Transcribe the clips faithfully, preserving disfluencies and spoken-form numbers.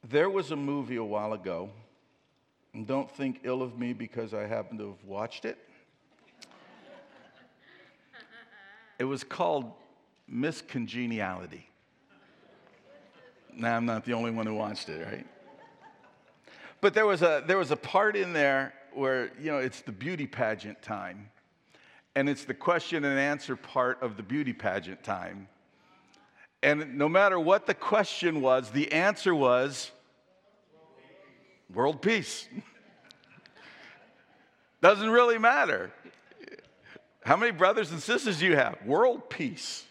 There was a movie a while ago, and don't think ill of me because I happen to have watched it. It was called Miss Congeniality. Now, I'm not the only one who watched it, right? But there was a there was a part in there where, you know, it's the beauty pageant time. And it's the question and answer part of the beauty pageant time. And no matter what the question was, the answer was world peace. Doesn't really matter. How many brothers and sisters do you have? World peace.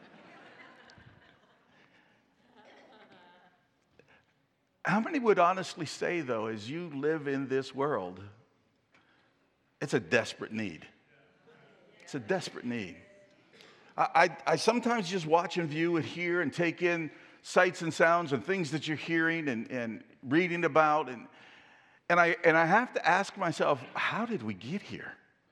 How many would honestly say, though, as you live in this world, it's a desperate need? It's a desperate need. I, I, I sometimes just watch and view and hear and take in sights and sounds and things that you're hearing and, and reading about. And, and, I, and I have to ask myself, how did we get here?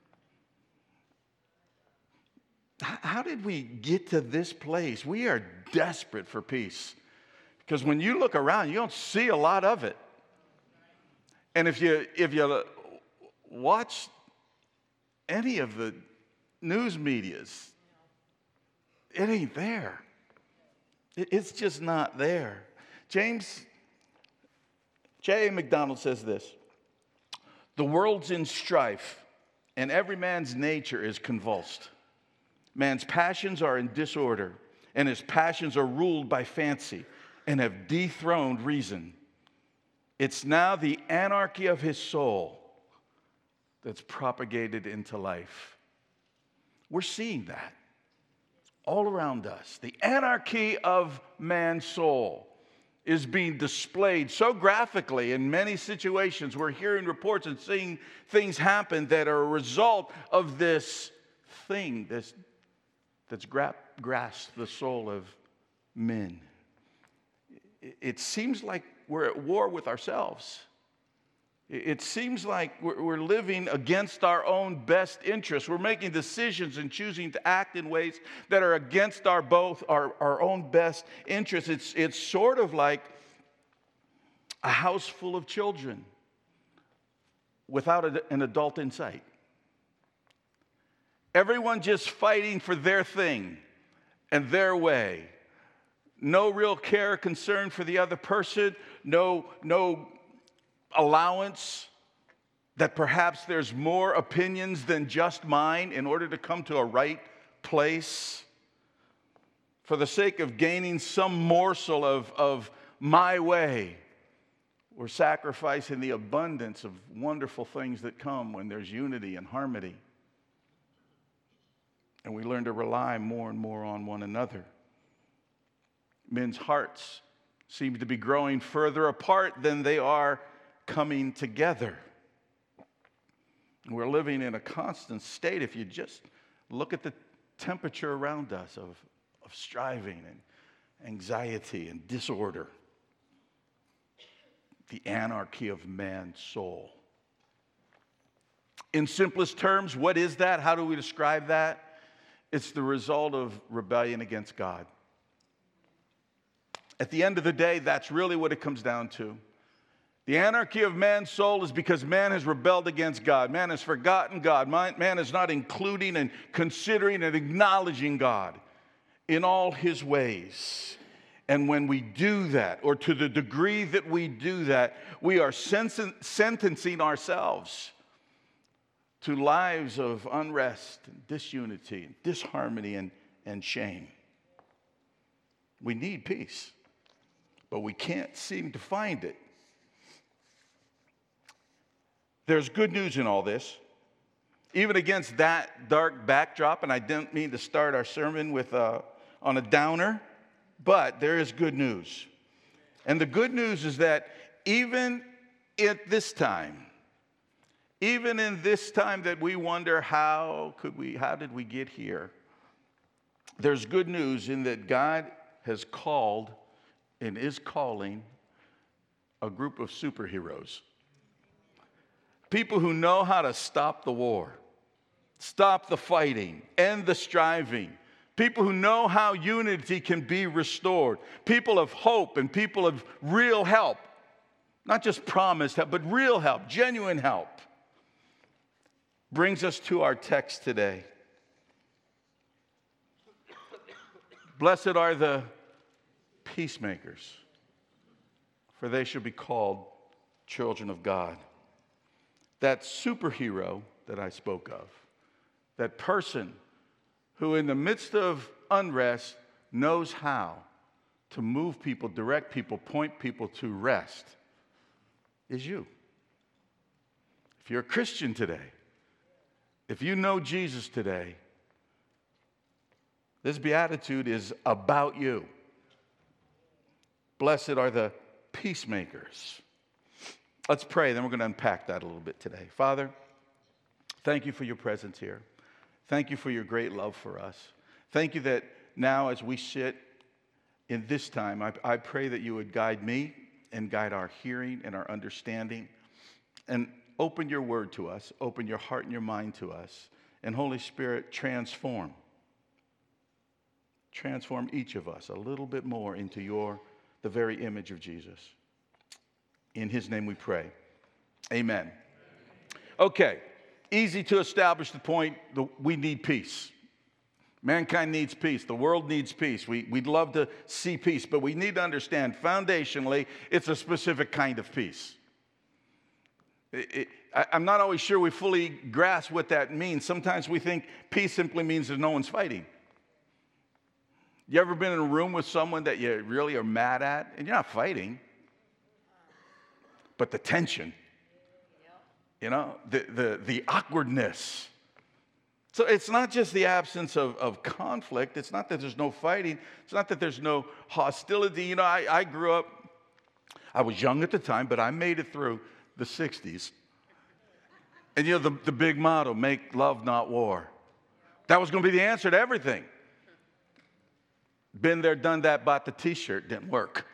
How did we get to this place? We are desperate for peace. Because when you look around, you don't see a lot of it. And if you if you watch any of the news medias, it ain't there. It's just not there. James J. A. McDonald says this: the world's in strife, and every man's nature is convulsed. Man's passions are in disorder, and his passions are ruled by fancy and have dethroned reason. It's now the anarchy of his soul that's propagated into life. We're seeing that all around us. The anarchy of man's soul is being displayed so graphically in many situations. We're hearing reports and seeing things happen that are a result of this thing this, that's gra- grasped the soul of men. It seems like we're at war with ourselves. It seems like we're living against our own best interests. We're making decisions and choosing to act in ways that are against our both our, our own best interests. It's, it's sort of like a house full of children without a, an adult in sight. Everyone just fighting for their thing and their way. No real care or concern for the other person. No, no allowance that perhaps there's more opinions than just mine in order to come to a right place. For the sake of gaining some morsel of, of my way, we're sacrificing the abundance of wonderful things that come when there's unity and harmony. And we learn to rely more and more on one another. Men's hearts seem to be growing further apart than they are coming together. We're living in a constant state, if you just look at the temperature around us, of, of striving and anxiety and disorder. The anarchy of man's soul. In simplest terms, what is that? How do we describe that? It's the result of rebellion against God. At the end of the day, that's really what it comes down to. The anarchy of man's soul is because man has rebelled against God. Man has forgotten God. Man is not including and considering and acknowledging God in all his ways. And when we do that, or to the degree that we do that, we are sen- sentencing ourselves to lives of unrest and disunity and disharmony and, and shame. We need peace, but we can't seem to find it. There's good news in all this. Even against that dark backdrop, and I didn't mean to start our sermon with a, on a downer, but there is good news. And the good news is that even at this time, even in this time that we wonder how could we, how did we get here, there's good news in that God has called and is calling a group of superheroes. People who know how to stop the war, stop the fighting, end the striving. People who know how unity can be restored. People of hope and people of real help not just promised help, but real help, genuine help, brings us to our text today. Blessed are the peacemakers, for they shall be called children of God. That superhero that I spoke of, that person who in the midst of unrest knows how to move people, direct people, point people to rest, is you. If you're a Christian today, if you know Jesus today, this beatitude is about you. Blessed are the peacemakers. Let's pray, then we're going to unpack that a little bit today. Father, thank you for your presence here. Thank you for your great love for us. Thank you that now as we sit in this time, I, I pray that you would guide me and guide our hearing and our understanding, and open your word to us, open your heart and your mind to us, and Holy Spirit, transform. Transform each of us a little bit more into your, the very image of Jesus. In his name we pray. Amen. Okay, easy to establish the point that we need peace. Mankind needs peace. The world needs peace. We, we'd love to see peace, but we need to understand foundationally it's a specific kind of peace. It, it, I, I'm not always sure we fully grasp what that means. Sometimes we think peace simply means that no one's fighting. You ever been in a room with someone that you really are mad at, and you're not fighting, but the tension, you know, the, the, the awkwardness. So it's not just the absence of, of conflict. It's not that there's no fighting. It's not that there's no hostility. You know, I, I grew up, I was young at the time, but I made it through the sixties. And, you know, the, the big motto, make love, not war. That was going to be the answer to everything. Been there, done that, bought the t-shirt, didn't work.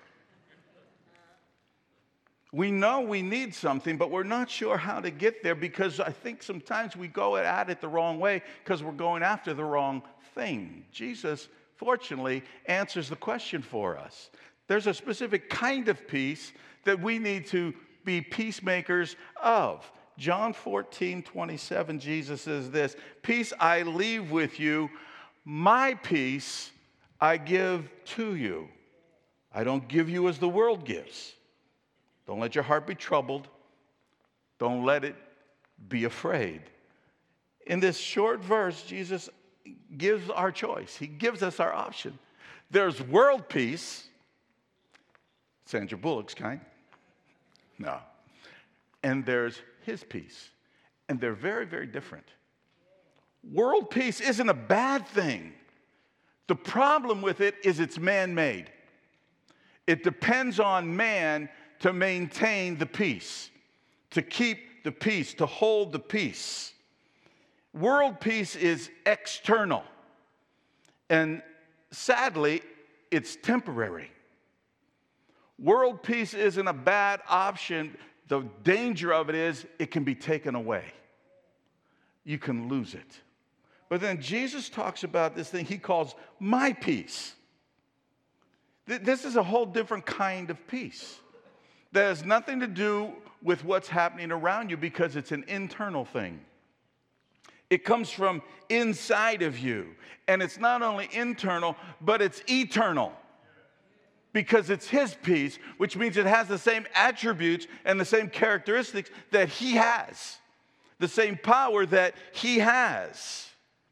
We know we need something, but we're not sure how to get there because I think sometimes we go at it the wrong way because we're going after the wrong thing. Jesus, fortunately, answers the question for us. There's a specific kind of peace that we need to be peacemakers of. John fourteen twenty-seven, Jesus says this, peace I leave with you, my peace I give to you. I don't give you as the world gives. Don't let your heart be troubled. Don't let it be afraid. In this short verse, Jesus gives our choice. He gives us our option. There's world peace. Sandra Bullock's kind. No. And there's his peace. And they're very, very different. World peace isn't a bad thing. The problem with it is it's man-made. It depends on man to maintain the peace, to keep the peace, to hold the peace. World peace is external. And sadly, it's temporary. World peace isn't a bad option. The danger of it is it can be taken away. You can lose it. But then Jesus talks about this thing he calls my peace. This is a whole different kind of peace. That has nothing to do with what's happening around you because it's an internal thing. It comes from inside of you. And it's not only internal, but it's eternal. Because it's his peace, which means it has the same attributes and the same characteristics that he has. The same power that he has.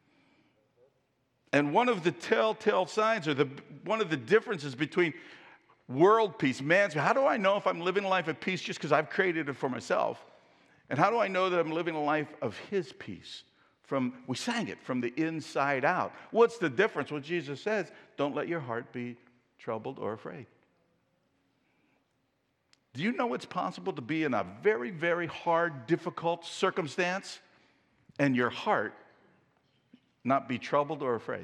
And one of the telltale signs, or the, one of the differences between world peace, man's peace. How do I know if I'm living a life of peace just because I've created it for myself? And how do I know that I'm living a life of his peace? From, we sang it, from the inside out. What's the difference? Well, Jesus says, don't let your heart be troubled or afraid. Do you know it's possible to be in a very, very hard, difficult circumstance and your heart not be troubled or afraid?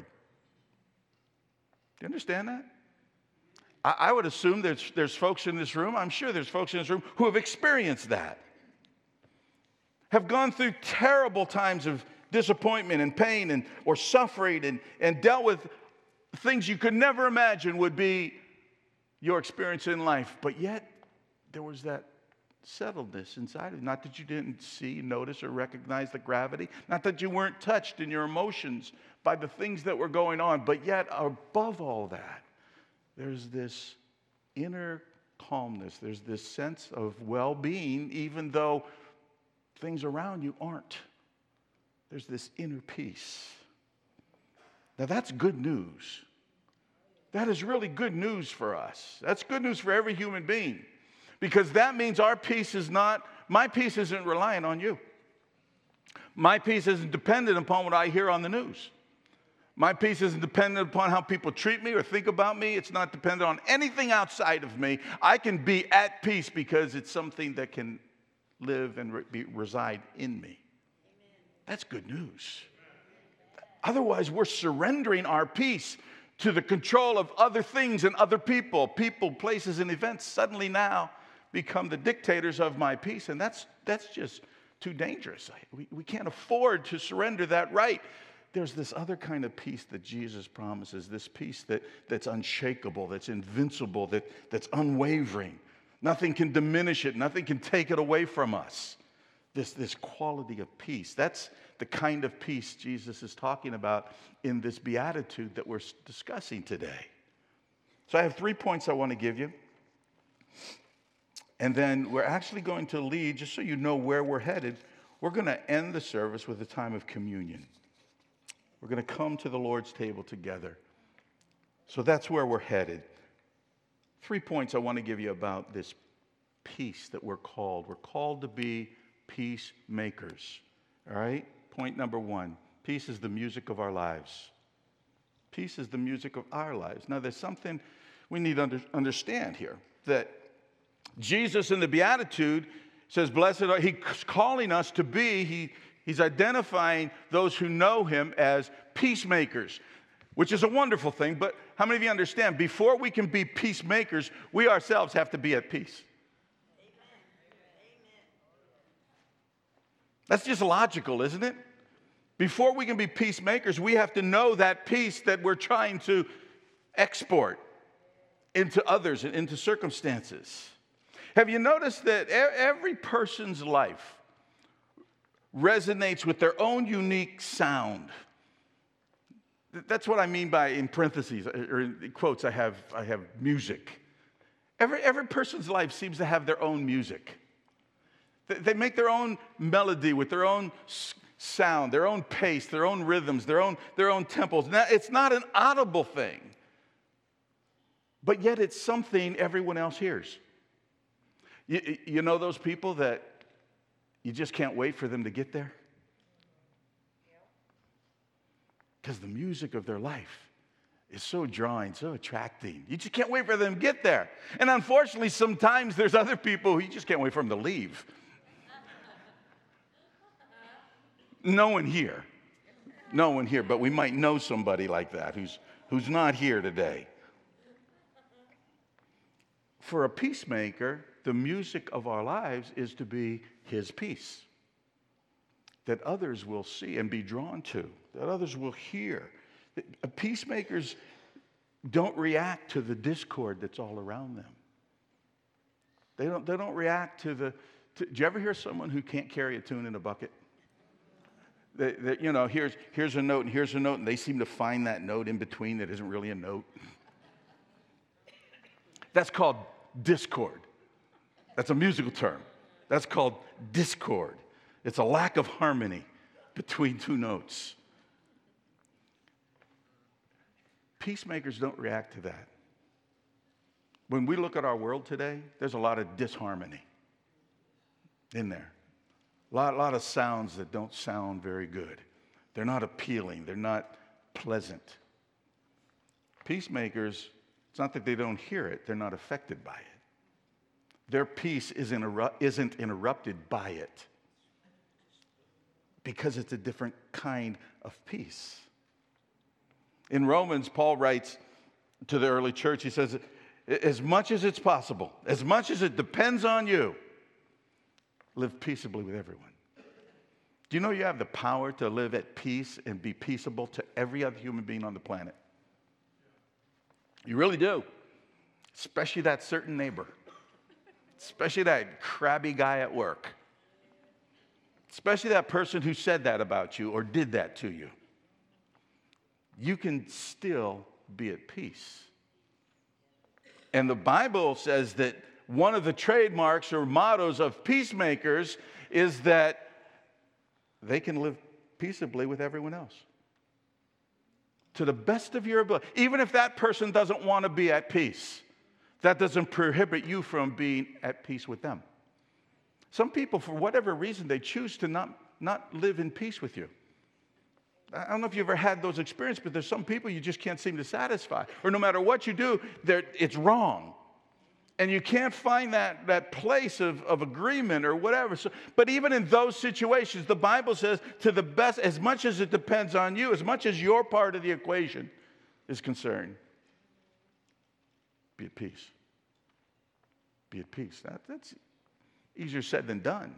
Do you understand that? I would assume there's, there's folks in this room, I'm sure there's folks in this room who have experienced that. Have gone through terrible times of disappointment and pain and, or suffering and, and dealt with things you could never imagine would be your experience in life. But yet, there was that settledness inside of you. Not that you didn't see, notice, or recognize the gravity. Not that you weren't touched in your emotions by the things that were going on. But yet, above all that, there's this inner calmness. There's this sense of well-being, even though things around you aren't. There's this inner peace. Now, that's good news. That is really good news for us. That's good news for every human being. Because that means our peace is not, my peace isn't reliant on you. My peace isn't dependent upon what I hear on the news. My peace isn't dependent upon how people treat me or think about me. It's not dependent on anything outside of me. I can be at peace because it's something that can live and re- be, reside in me. Amen. That's good news. Otherwise, we're surrendering our peace to the control of other things and other people. People, places, and events suddenly now become the dictators of my peace, and that's that's just too dangerous. We, we can't afford to surrender that right. There's this other kind of peace that Jesus promises, this peace that, that's unshakable, that's invincible, that, that's unwavering. Nothing can diminish it. Nothing can take it away from us. This, this quality of peace. That's the kind of peace Jesus is talking about in this beatitude that we're discussing today. So I have three points I want to give you. And then we're actually going to lead, just so you know where we're headed, we're going to end the service with a time of communion. We're going to come to the Lord's table together. So that's where we're headed. Three points I want to give you about this peace that we're called. We're called to be peacemakers. All right? Point number one. Peace is the music of our lives. Peace is the music of our lives. Now, there's something we need to under, understand here. That Jesus in the Beatitude says, blessed are, he's calling us to be, he, he's identifying those who know him as peacemakers, which is a wonderful thing. But how many of you understand, before we can be peacemakers, we ourselves have to be at peace? That's just logical, isn't it? Before we can be peacemakers, we have to know that peace that we're trying to export into others and into circumstances. Have you noticed that every person's life resonates with their own unique sound? That's what I mean by, in parentheses, or in quotes, I have, I have music. Every, every person's life seems to have their own music. They make their own melody with their own sound, their own pace, their own rhythms, their own, their own tempos. Now, it's not an audible thing, but yet it's something everyone else hears. You, you know those people that you just can't wait for them to get there? Because the music of their life is so drawing, so attracting. You just can't wait for them to get there. And unfortunately, sometimes there's other people who you just can't wait for them to leave. No one here. No one here, but we might know somebody like that who's, who's not here today. For a peacemaker, the music of our lives is to be his peace that others will see and be drawn to, that others will hear. Peacemakers don't react to the discord that's all around them. They don't, they don't react to the... To, do you ever hear someone who can't carry a tune in a bucket? They, they, you know, here's, here's a note and here's a note, and they seem to find that note in between that isn't really a note. That's called discord. That's a musical term. That's called discord. It's a lack of harmony between two notes. Peacemakers don't react to that. When we look at our world today, there's a lot of disharmony in there. A lot, a lot of sounds that don't sound very good. They're not appealing. They're not pleasant. Peacemakers, it's not that they don't hear it. They're not affected by it. Their peace isn't, eru- isn't interrupted by it because it's a different kind of peace. In Romans, Paul writes to the early church, he says, as much as it's possible, as much as it depends on you, live peaceably with everyone. Do you know you have the power to live at peace and be peaceable to every other human being on the planet? You really do. Especially that certain neighbor. especially that crabby guy at work, especially that person who said that about you or did that to you, you can still be at peace. And the Bible says that one of the trademarks or mottos of peacemakers is that they can live peaceably with everyone else. To the best of your ability. Even if that person doesn't want to be at peace, that doesn't prohibit you from being at peace with them. Some people, for whatever reason, they choose to not, not live in peace with you. I don't know if you've ever had those experiences, but there's some people you just can't seem to satisfy. Or no matter what you do, it's wrong. And you can't find that, that place of, of agreement or whatever. So, but even in those situations, the Bible says, to the best, as much as it depends on you, as much as your part of the equation is concerned, be at peace. Be at peace. That, that's easier said than done.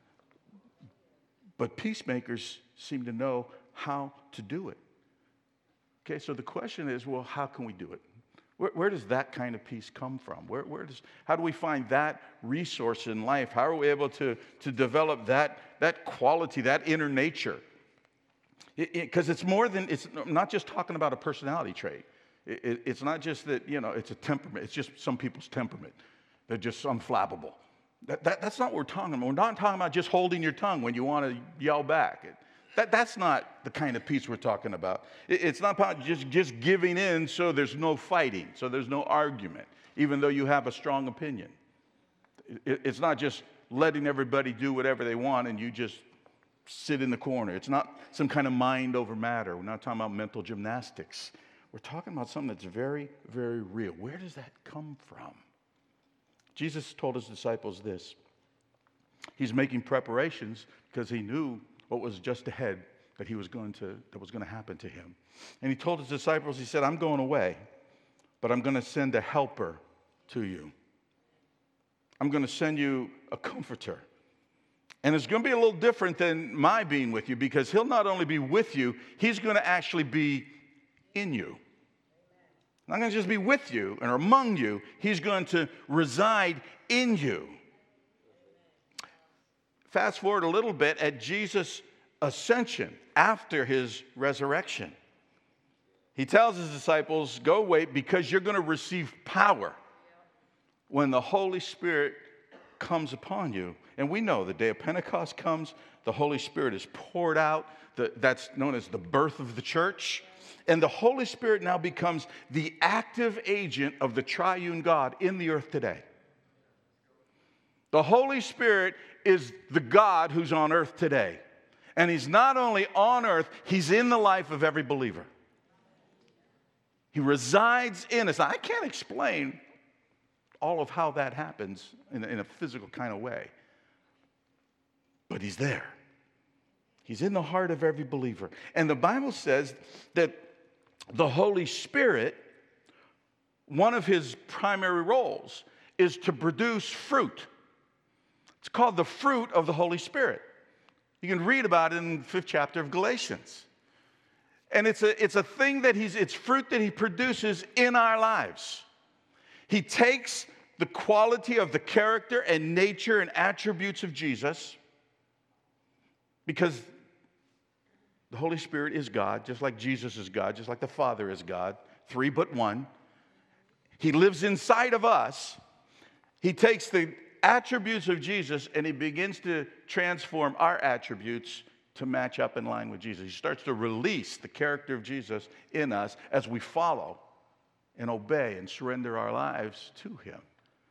But peacemakers seem to know how to do it. Okay, so the question is, well, how can we do it? Where, where does that kind of peace come from? Where, where does, how do we find that resource in life? How are we able to, to develop that, that quality, that inner nature? Because it, it, it's more than, it's not just talking about a personality trait. It, it, it's not just that, you know, it's a temperament. It's just some people's temperament. They're just unflappable. That, that, that's not what we're talking about. We're not talking about just holding your tongue when you want to yell back. It, That, that's not the kind of peace we're talking about. It, it's not about just, just giving in so there's no fighting, so there's no argument, even though you have a strong opinion. It, it's not just letting everybody do whatever they want and you just sit in the corner. It's not some kind of mind over matter. We're not talking about mental gymnastics. We're talking about something that's very, very real. Where does that come from? Jesus told his disciples this. He's making preparations because he knew what was just ahead that he was going to that was going to happen to him. And he told his disciples, he said, I'm going away, but I'm going to send a helper to you. I'm going to send you a comforter. And it's going to be a little different than my being with you, because he'll not only be with you, he's going to actually be in you. Not going to just be with you or among you, he's going to reside in you. Fast forward a little bit at Jesus' ascension after his resurrection. He tells his disciples, go wait because you're going to receive power when the Holy Spirit comes upon you. And we know the day of Pentecost comes, the Holy Spirit is poured out. The, that's known as the birth of the church. And the Holy Spirit now becomes the active agent of the triune God in the earth today. The Holy Spirit is the God who's on earth today. And he's not only on earth, he's in the life of every believer. He resides in us. Now, I can't explain all of how that happens in a, in a physical kind of way. But he's there. He's in the heart of every believer. And the Bible says that the Holy Spirit, one of his primary roles is to produce fruit. It's called the fruit of the Holy Spirit. You can read about it in the fifth chapter of Galatians. And it's a, it's a thing that he's, it's fruit that he produces in our lives. He takes the quality of the character and nature and attributes of Jesus, because the Holy Spirit is God, just like Jesus is God, just like the Father is God, three but one. He lives inside of us. He takes the attributes of Jesus and he begins to transform our attributes to match up in line with Jesus. He starts to release the character of Jesus in us as we follow and obey and surrender our lives to him.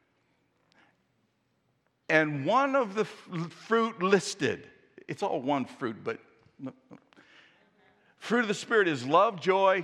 And one of the f- fruit listed, it's all one fruit, but fruit of the Spirit is love, joy,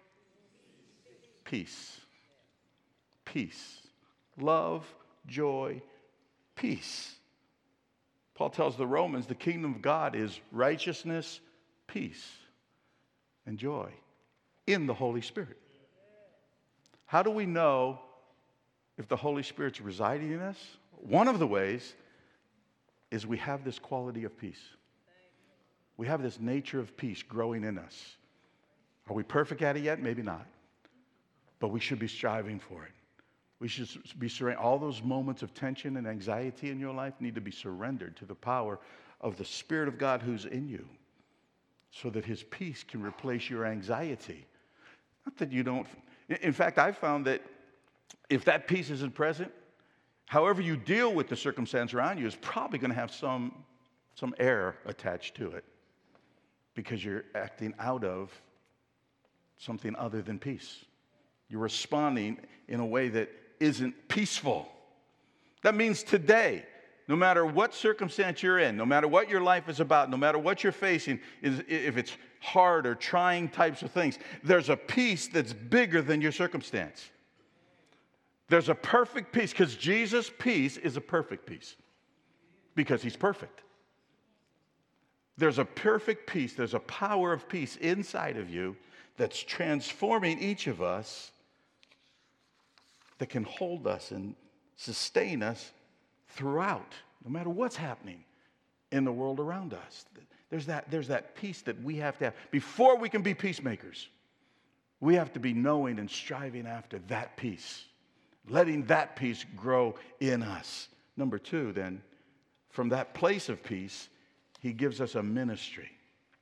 peace. Peace. Love, joy, peace. Paul tells the Romans the kingdom of God is righteousness, peace, and joy in the Holy Spirit. How do we know if the Holy Spirit's residing in us? One of the ways is we have this quality of peace. We have this nature of peace growing in us. Are we perfect at it yet? Maybe not. But we should be striving for it. We should be surrendered. All those moments of tension and anxiety in your life need to be surrendered to the power of the Spirit of God who's in you, so that his peace can replace your anxiety. Not that you don't. In fact, I found that if that peace isn't present, however you deal with the circumstance around you is probably going to have some, some error attached to it, because you're acting out of something other than peace. You're responding in a way that isn't peaceful. That means today, no matter what circumstance you're in, no matter what your life is about, no matter what you're facing, is if it's hard or trying types of things, there's a peace that's bigger than your circumstance. There's a perfect peace, because Jesus' peace is a perfect peace, because he's perfect. There's a perfect peace. There's a power of peace inside of you that's transforming each of us, that can hold us and sustain us throughout, no matter what's happening in the world around us. There's that, there's that peace that we have to have. Before we can be peacemakers, we have to be knowing and striving after that peace, letting that peace grow in us. Number two, then, from that place of peace, he gives us a ministry.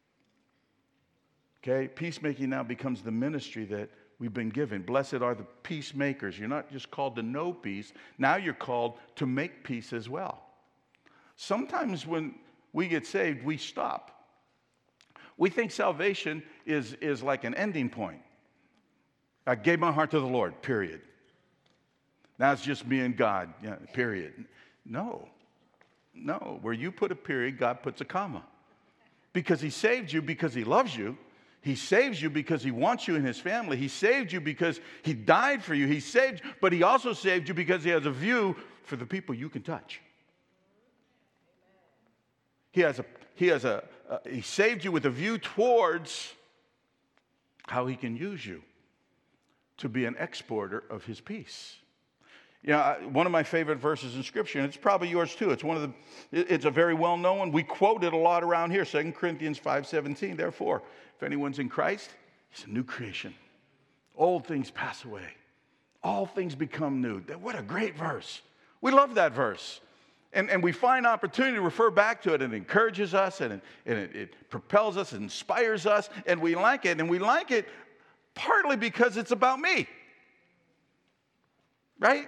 Okay, peacemaking now becomes the ministry that we've been given. Blessed are the peacemakers. You're not just called to know peace. Now you're called to make peace as well. Sometimes when we get saved, we stop. We think salvation is, is like an ending point. I gave my heart to the Lord, period. Now it's just me and God, yeah, period. No, no. Where you put a period, God puts a comma. Because he saved you because he loves you. He saves you because he wants you in his family. He saved you because he died for you. He saved, but he also saved you because he has a view for the people you can touch. He has a, he has a, uh, he saved you with a view towards how he can use you to be an exporter of his peace. You know, one of my favorite verses in Scripture, and it's probably yours too. It's one of the, it's a very well-known one. We quote it a lot around here, Second Corinthians five seventeen. Therefore, if anyone's in Christ, he's a new creation. Old things pass away. All things become new. What a great verse. We love that verse. And, and we find opportunity to refer back to it, and it encourages us, and, it, and it, it propels us, and inspires us, and we like it. And we like it partly because it's about me. Right?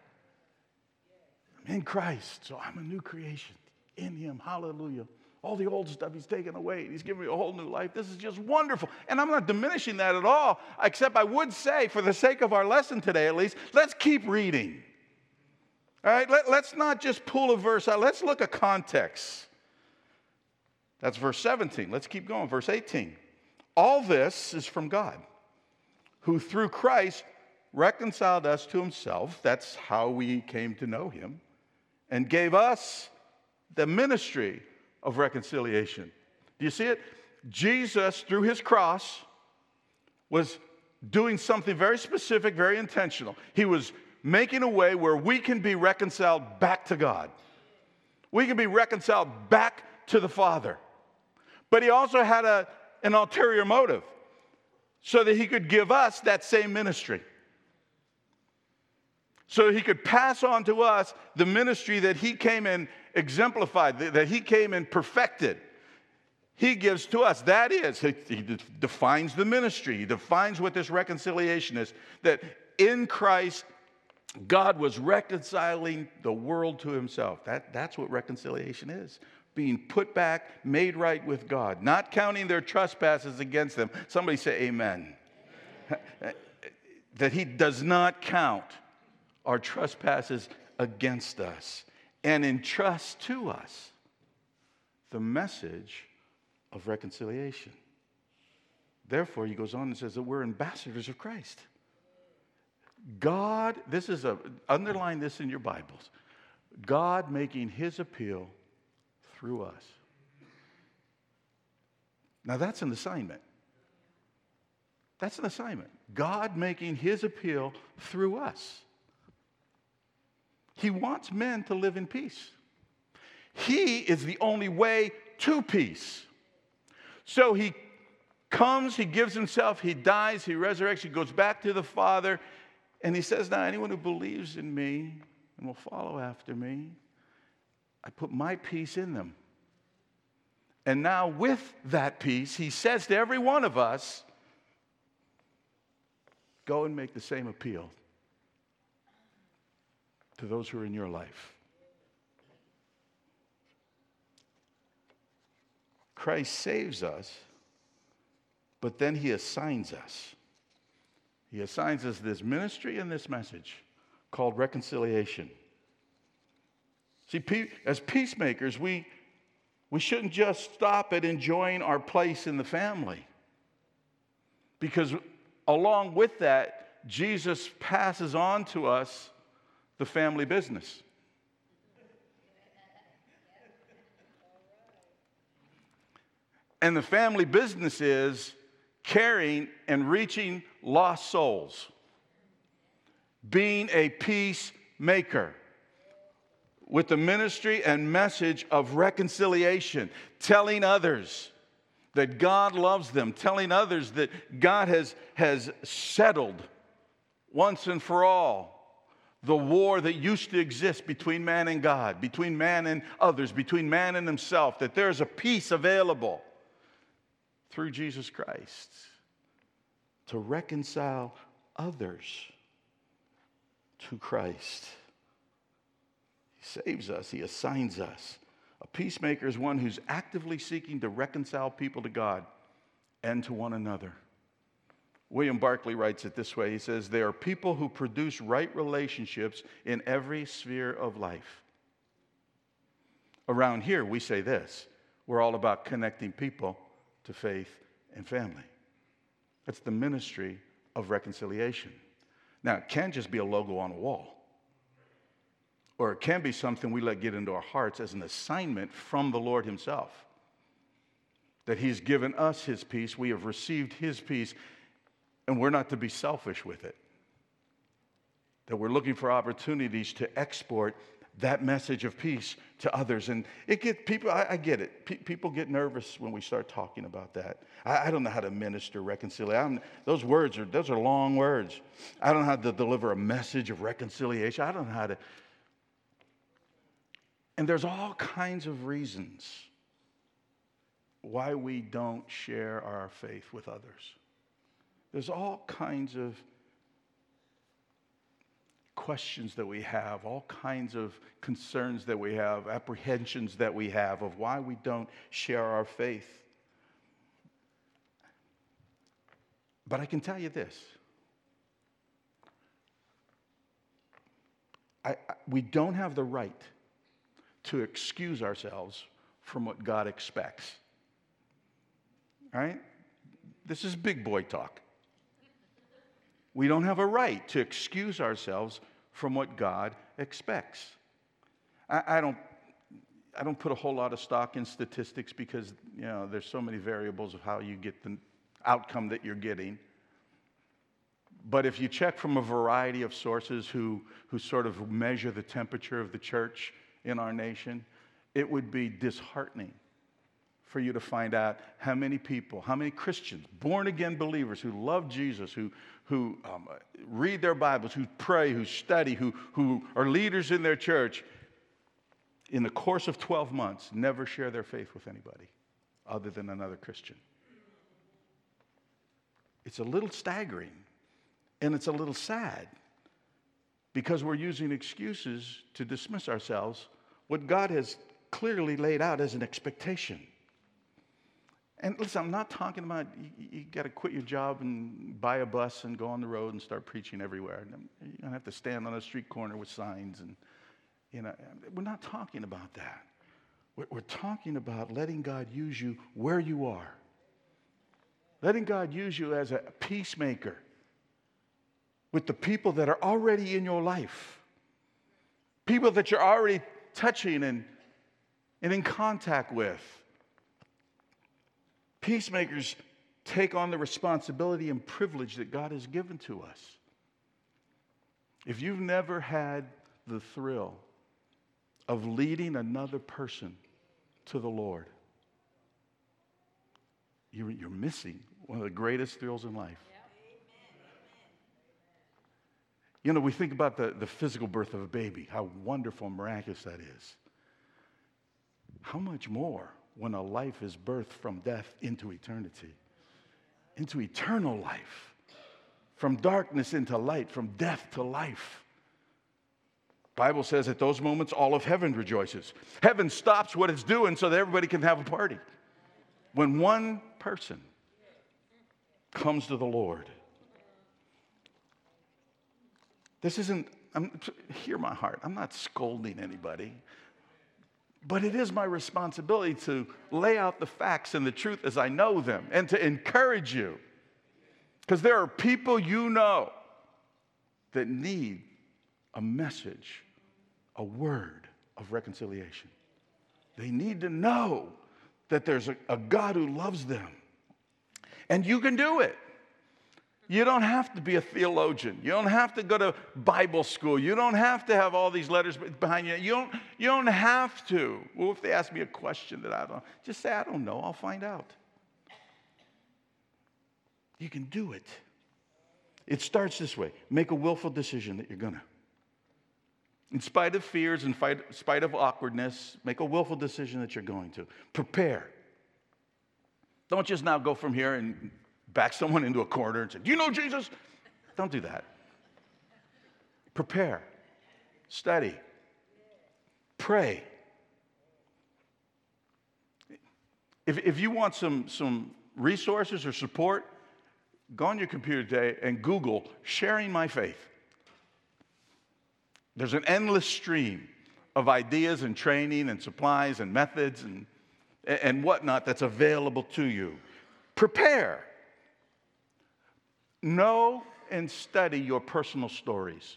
I'm in Christ, so I'm a new creation in him. Hallelujah. All the old stuff he's taken away. He's given me a whole new life. This is just wonderful. And I'm not diminishing that at all, except I would say, for the sake of our lesson today at least, let's keep reading. All right, Let, let's not just pull a verse out. Let's look at context. That's verse seventeen. Let's keep going. Verse eighteen. All this is from God, who through Christ reconciled us to himself. That's how we came to know him. And gave us the ministry of reconciliation. Do you see it? Jesus, through his cross, was doing something very specific, very intentional. He was making a way where we can be reconciled back to God. We can be reconciled back to the Father. But he also had a, an ulterior motive, so that he could give us that same ministry. So he could pass on to us the ministry that he came and exemplified, that he came and perfected. He gives to us. That is, he, he defines the ministry. He defines what this reconciliation is. That in Christ, God was reconciling the world to himself. That, that's what reconciliation is. Being put back, made right with God. Not counting their trespasses against them. Somebody say amen. Amen. That he does not count our trespasses against us, and entrust to us the message of reconciliation. Therefore, he goes on and says that we're ambassadors of Christ. God, this is a, underline this in your Bibles. God making his appeal through us. Now that's an assignment. That's an assignment. God making his appeal through us. He wants men to live in peace. He is the only way to peace. So he comes, he gives himself, he dies, he resurrects, he goes back to the Father. And he says, now anyone who believes in me and will follow after me, I put my peace in them. And now with that peace, he says to every one of us, go and make the same appeal to those who are in your life. Christ saves us, but then he assigns us. He assigns us this ministry and this message called reconciliation. See, as peacemakers, we, we shouldn't just stop at enjoying our place in the family. Because along with that, Jesus passes on to us the family business. And the family business is caring and reaching lost souls, being a peacemaker with the ministry and message of reconciliation, telling others that God loves them, telling others that God has, has settled once and for all the war that used to exist between man and God, between man and others, between man and himself, that there's a peace available through Jesus Christ to reconcile others to Christ. He saves us. He assigns us. A peacemaker is one who's actively seeking to reconcile people to God and to one another. William Barclay writes it this way. He says, there are people who produce right relationships in every sphere of life. Around here, we say this. We're all about connecting people to faith and family. That's the ministry of reconciliation. Now, it can just be a logo on a wall. Or it can be something we let get into our hearts as an assignment from the Lord himself. That he's given us his peace, we have received his peace, and we're not to be selfish with it. That we're looking for opportunities to export that message of peace to others. And it gets people, I, I get it. P- people get nervous when we start talking about that. I, I don't know how to minister reconciliation. Those words are, those are long words. I don't know how to deliver a message of reconciliation. I don't know how to. And there's all kinds of reasons why we don't share our faith with others. There's all kinds of questions that we have, all kinds of concerns that we have, apprehensions that we have of why we don't share our faith. But I can tell you this. I, I, we don't have the right to excuse ourselves from what God expects. All right? This is big boy talk. We don't have a right to excuse ourselves from what God expects. I, I don't I don't put a whole lot of stock in statistics because, you know, there's so many variables of how you get the outcome that you're getting. But if you check from a variety of sources who, who sort of measure the temperature of the church in our nation, it would be disheartening for you to find out how many people, how many Christians, born-again believers who love Jesus, who, who um, read their Bibles, who pray, who study, who, who are leaders in their church, in the course of twelve months, never share their faith with anybody other than another Christian. It's a little staggering, and it's a little sad, because we're using excuses to dismiss ourselves, what God has clearly laid out as an expectation. And listen, I'm not talking about you, you got to quit your job and buy a bus and go on the road and start preaching everywhere. You don't have to stand on a street corner with signs. And, you know, we're not talking about that. We're, we're talking about letting God use you where you are. Letting God use you as a peacemaker with the people that are already in your life. People that you're already touching and, and in contact with. Peacemakers take on the responsibility and privilege that God has given to us. If you've never had the thrill of leading another person to the Lord, you're, you're missing one of the greatest thrills in life. You know, we think about the, the physical birth of a baby, how wonderful and miraculous that is. How much more when a life is birthed from death into eternity, into eternal life, from darkness into light, from death to life. Bible says at those moments, all of heaven rejoices. Heaven stops what it's doing so that everybody can have a party. When one person comes to the Lord. This isn't, I'm, hear my heart, I'm not scolding anybody. But it is my responsibility to lay out the facts and the truth as I know them and to encourage you. Because there are people you know that need a message, a word of reconciliation. They need to know that there's a, a God who loves them. And you can do it. You don't have to be a theologian. You don't have to go to Bible school. You don't have to have all these letters behind you. You don't, you don't have to. Well, if they ask me a question that I don't, just say, I don't know. I'll find out. You can do it. It starts this way. Make a willful decision that you're going to. In spite of fears, in spite of awkwardness, make a willful decision that you're going to. Prepare. Don't just now go from here and back someone into a corner and say, do you know Jesus? Don't do that. Prepare. Study. Pray. If, if you want some, some resources or support, go on your computer today and Google sharing my faith. There's an endless stream of ideas and training and supplies and methods and, and whatnot that's available to you. Prepare. Know and study your personal stories.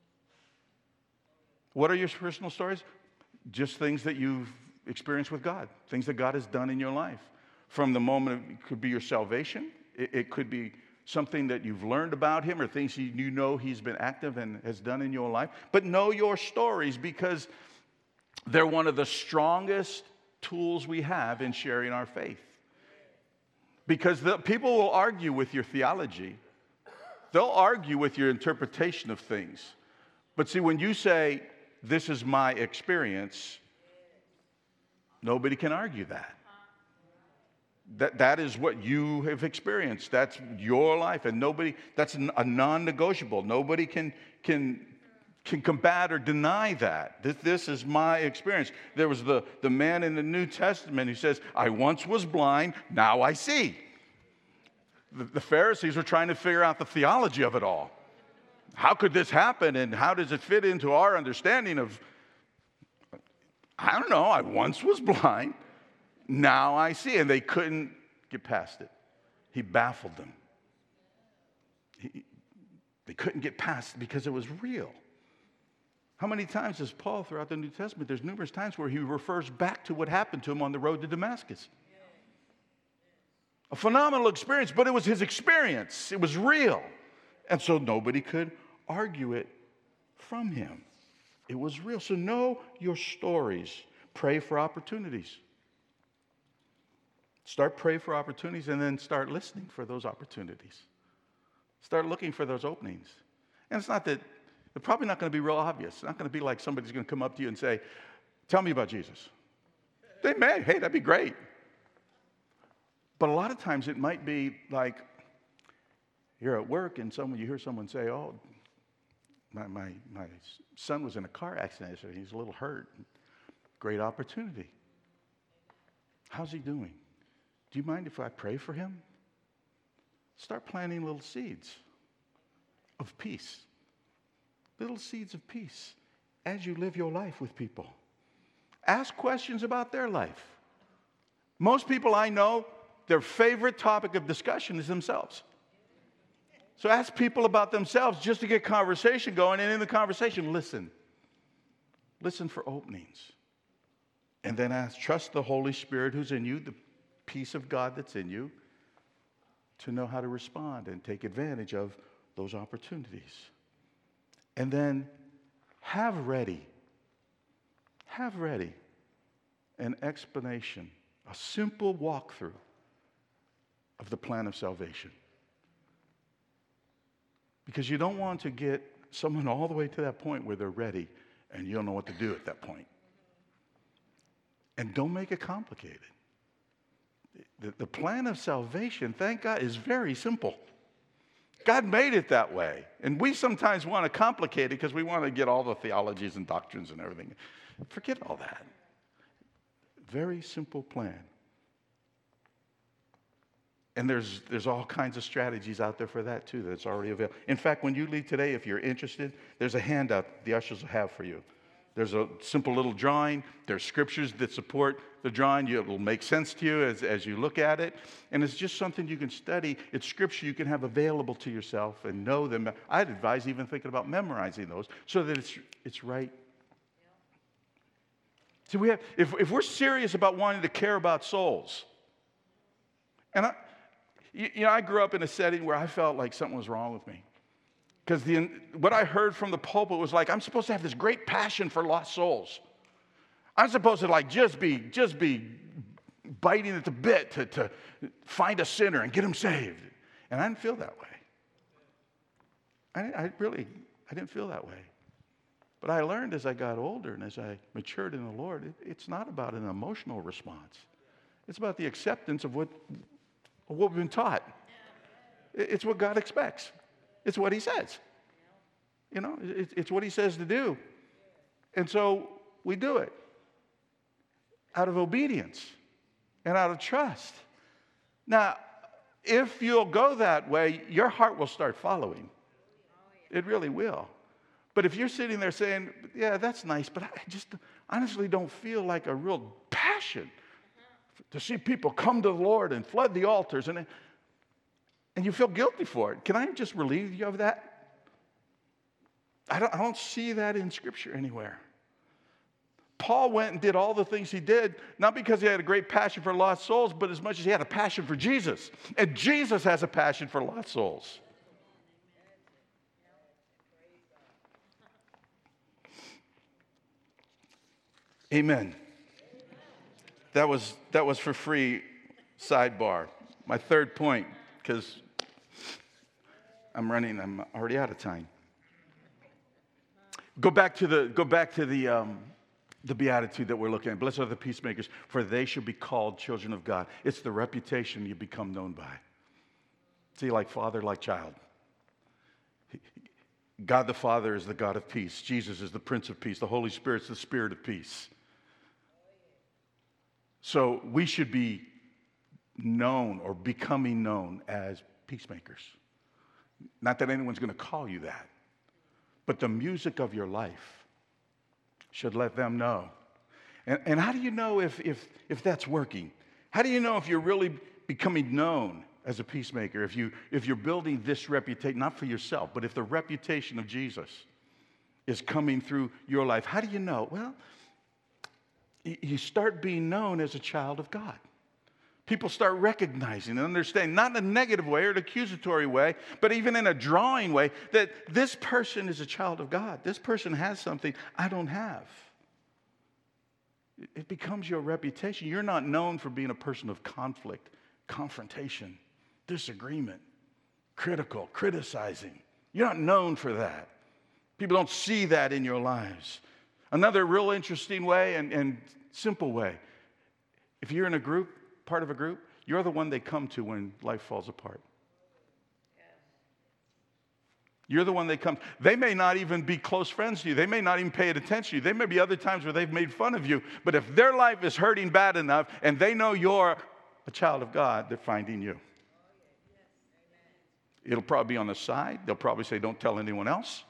What are your personal stories? Just things that you've experienced with God, things that God has done in your life. From the moment, it could be your salvation. It, it could be something that you've learned about him or things you know he's been active and has done in your life. But know your stories because they're one of the strongest tools we have in sharing our faith. Because the, people will argue with your theology. They'll argue with your interpretation of things. But see, when you say, this is my experience, nobody can argue that. That, that is what you have experienced. That's your life. And nobody, that's a non-negotiable. Nobody can, can, can combat or deny that. This, this is my experience. There was the, the man in the New Testament who says, I once was blind, now I see. The, the Pharisees were trying to figure out the theology of it all. How could this happen and how does it fit into our understanding of, I don't know, I once was blind, now I see. And they couldn't get past it. He baffled them. He, they couldn't get past it because it was real. How many times does Paul throughout the New Testament, there's numerous times where he refers back to what happened to him on the road to Damascus. A phenomenal experience, but it was his experience. It was real. And so nobody could argue it from him. It was real. So know your stories. Pray for opportunities. Start praying for opportunities and then start listening for those opportunities. Start looking for those openings. And it's not that, they're probably not going to be real obvious. It's not going to be like somebody's going to come up to you and say, tell me about Jesus. They may. Hey, that'd be great. But a lot of times it might be like you're at work and someone, you hear someone say, oh, my, my, my son was in a car accident yesterday. He's a little hurt. Great opportunity. How's he doing? Do you mind if I pray for him? Start planting little seeds of peace. Little seeds of peace as you live your life with people. Ask questions about their life. Most people I know, their favorite topic of discussion is themselves. So ask people about themselves just to get conversation going, and in the conversation, listen. Listen for openings. And then ask, trust the Holy Spirit who's in you, the peace of God that's in you, to know how to respond and take advantage of those opportunities. And then have ready, have ready an explanation, a simple walkthrough of the plan of salvation. Because you don't want to get someone all the way to that point where they're ready and you don't know what to do at that point. And don't make it complicated. The, the plan of salvation, thank God, is very simple. God made it that way. And we sometimes want to complicate it because we want to get all the theologies and doctrines and everything. Forget all that. Very simple plan. And there's, there's all kinds of strategies out there for that too that's already available. In fact, when you leave today, if you're interested, there's a handout the ushers will have for you. There's a simple little drawing. There's scriptures that support the drawing. It will make sense to you as, as you look at it. And it's just something you can study. It's scripture you can have available to yourself and know them. I'd advise even thinking about memorizing those so that it's, it's right. See, we have, if, if we're serious about wanting to care about souls, and I, you, you know, I grew up in a setting where I felt like something was wrong with me. Because what I heard from the pulpit was like, I'm supposed to have this great passion for lost souls. I'm supposed to like just be, just be biting at the bit to, to find a sinner and get him saved. And I didn't feel that way. I, I really, I didn't feel that way. But I learned as I got older and as I matured in the Lord, it, it's not about an emotional response. It's about the acceptance of what, of what we've been taught. It, it's what God expects. It's what he says. You know, it, it's what he says to do. And so we do it out of obedience and out of trust. Now, if you'll go that way, your heart will start following. It really will. But if you're sitting there saying, yeah, that's nice, but I just honestly don't feel like a real passion to see people come to the Lord and flood the altars, and and you feel guilty for it. Can I just relieve you of that? I don't, I don't see that in Scripture anywhere. Paul went and did all the things he did, not because he had a great passion for lost souls, but as much as he had a passion for Jesus. And Jesus has a passion for lost souls. Amen. That was, that was for free, sidebar. My third point, because I'm running, I'm already out of time. Go back to the, go back to the, um, the beatitude that we're looking at. Blessed are the peacemakers, for they shall be called children of God. It's the reputation you become known by. See, like father, like child. God the Father is the God of peace. Jesus is the Prince of Peace. The Holy Spirit is the Spirit of peace. So we should be known or becoming known as peacemakers. Not that anyone's going to call you that, but the music of your life should let them know. And, and how do you know if, if, if that's working? How do you know if you're really becoming known as a peacemaker? If, you, if you're building this reputation, not for yourself, but if the reputation of Jesus is coming through your life, how do you know? Well, you start being known as a child of God. People start recognizing and understanding, not in a negative way or an accusatory way, but even in a drawing way, that this person is a child of God. This person has something I don't have. It becomes your reputation. You're not known for being a person of conflict, confrontation, disagreement, critical, criticizing. You're not known for that. People don't see that in your lives. Another real interesting way and, and simple way, if you're in a group, part of a group, you're the one they come to when life falls apart. You're the one they come. They may not even be close friends to you. They may not even pay attention to you. There may be other times where they've made fun of you. But if their life is hurting bad enough and they know you're a child of God, they're finding you. It'll probably be on the side. They'll probably say, don't tell anyone else.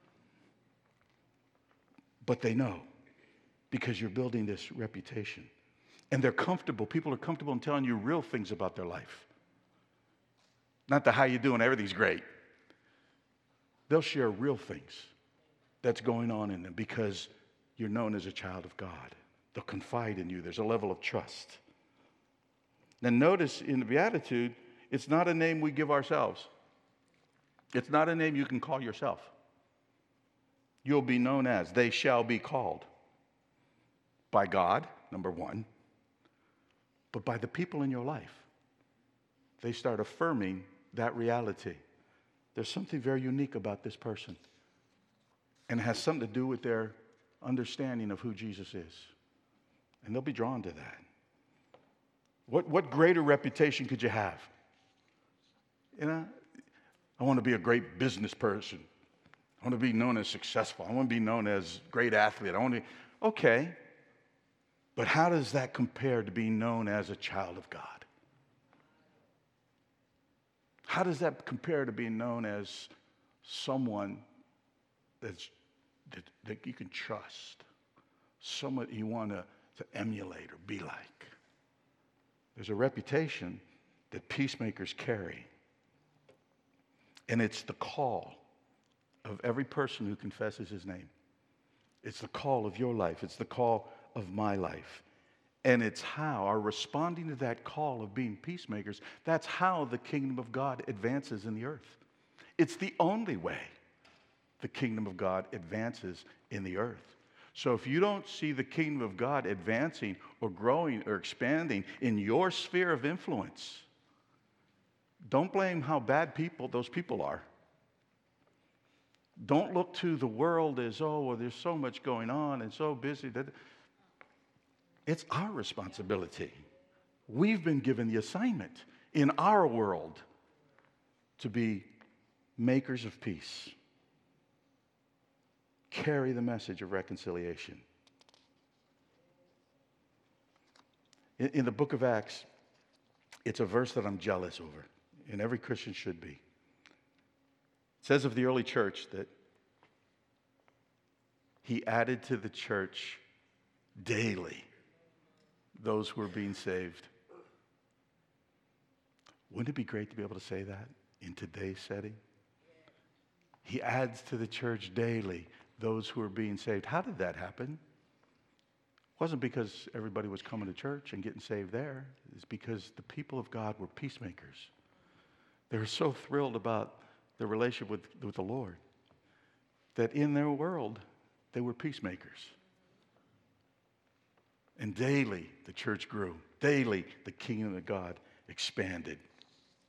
But they know because you're building this reputation. And they're comfortable. People are comfortable in telling you real things about their life. Not the how you doing, everything's great. They'll share real things that's going on in them because you're known as a child of God. They'll confide in you. There's a level of trust. Now notice in the Beatitude, it's not a name we give ourselves. It's not a name you can call yourself. You'll be known as, they shall be called by God, number one, but by the people in your life. They start affirming that reality. There's something very unique about this person. And it has something to do with their understanding of who Jesus is. And they'll be drawn to that. What, what greater reputation could you have? You know, I want to be a great business person. I want to be known as successful. I want to be known as a great athlete. I want to, okay. But how does that compare to being known as a child of God? How does that compare to being known as someone that's, that, that you can trust? Someone you want to, to emulate or be like? There's a reputation that peacemakers carry. And it's the call of every person who confesses his name. It's the call of your life. It's the call of my life. And it's how, our responding to that call of being peacemakers, that's how the kingdom of God advances in the earth. It's the only way the kingdom of God advances in the earth. So if you don't see the kingdom of God advancing or growing or expanding in your sphere of influence, don't blame how bad people those people are. Don't look to the world as, oh, well, there's so much going on and so busy. That it's our responsibility. We've been given the assignment in our world to be makers of peace. Carry the message of reconciliation. In, in the book of Acts, it's a verse that I'm jealous over, and every Christian should be. It says of the early church that he added to the church daily those who were being saved. Wouldn't it be great to be able to say that in today's setting? He adds to the church daily those who are being saved. How did that happen? It wasn't because everybody was coming to church and getting saved there. It's because the people of God were peacemakers. They were so thrilled about their relationship with, with the Lord that in their world, they were peacemakers. And daily, the church grew. Daily, the kingdom of God expanded.